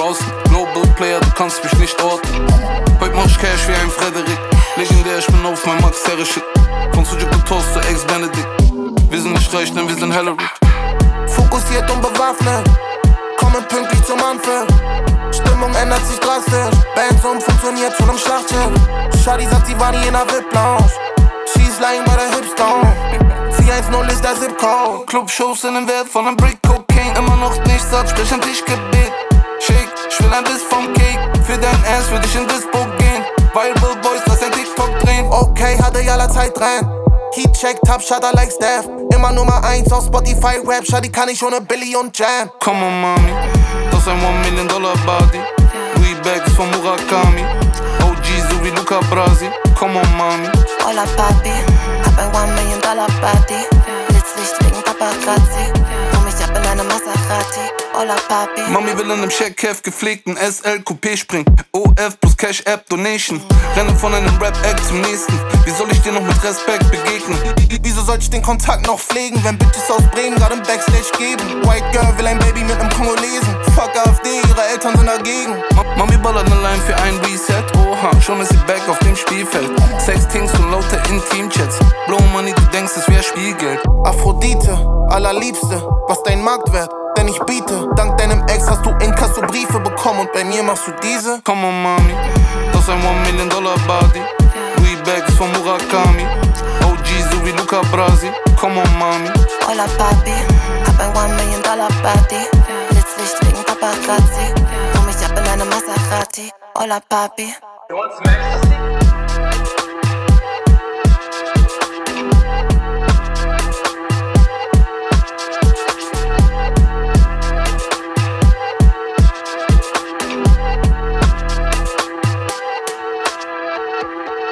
draußen. Global Player, du kannst mich nicht orten. Heute mach ich Cash wie ein Frederik. Legendär, ich bin auf mein Max Herre Shit. Von Sujuk und Toast zu Ex-Benedict. Wir sind nicht reich, denn wir sind Hillary. Fokussiert und bewaffnet, kommen pünktlich zum Anpfiff. Stimmung ändert sich drastisch, Bands funktioniert zu nem Schlachtschiff. Shadi sagt, sie war nie in der VIP-Lounge. She's lying by the Hipstone. 410 ist der Zip-Code. Clubshows in den Wert von einem Brick Cocaine. Immer noch nichts ab, sprich ein Tischgebet. Shake, ich will ein Biss vom Cake. Für dein Ass würde ich in Dispo gehen. Viral Boys, lass ein TikTok drehen. Okay, hatte ja aller Zeit dran. Heat check, Top Shutter like Steph. Immer Nummer 1 auf Spotify Rap. Shadi kann ich ohne Billy und Jam. Come on, Mami, das ist ein $1 Million Body. Louis Bags von Murakami. OG so wie Luca Brasi. Come on, Mami. Hola Papi, hab ein $1 Million Body. Blitzlicht wegen Paparazzi. Komm ich ab in eine Maserati. Hola Papi. Mami will in einem Checkheft gepflegten SL Coupé springen. OF plus Cash App Donation. Renne von einem Rap-Act zum nächsten. Wie soll ich dir noch mit Respekt begegnen? Wieso soll ich den Kontakt noch pflegen, wenn Bitches aus Bremen gerade im Backstage geben? White Girl will ein Baby mit nem Kongolesen. Fuck AfD, ihre Eltern sind dagegen. Mami ballert ne Line für ein Reset. Oha, schon ist sie back auf dem Spielfeld. Sextings und lauter Intim-Chats. Blow Money, du denkst, es wär Spielgeld. Aphrodite, allerliebste, was dein Marktwert? Denn ich biete, dank deinem Ex hast du Inkasso-Briefe bekommen und bei mir machst du diese. Come on, Mami, das ist ein $1 Million Body. Louis Bags von Murakami. OG so wie Luca Brasi. Come on, Mami. Hola Papi, hab ein $1 Million Body. Blitzlicht wegen Paparazzi. Komm ich ab in eine Maserati. Hola Papi. You want some ecstasy?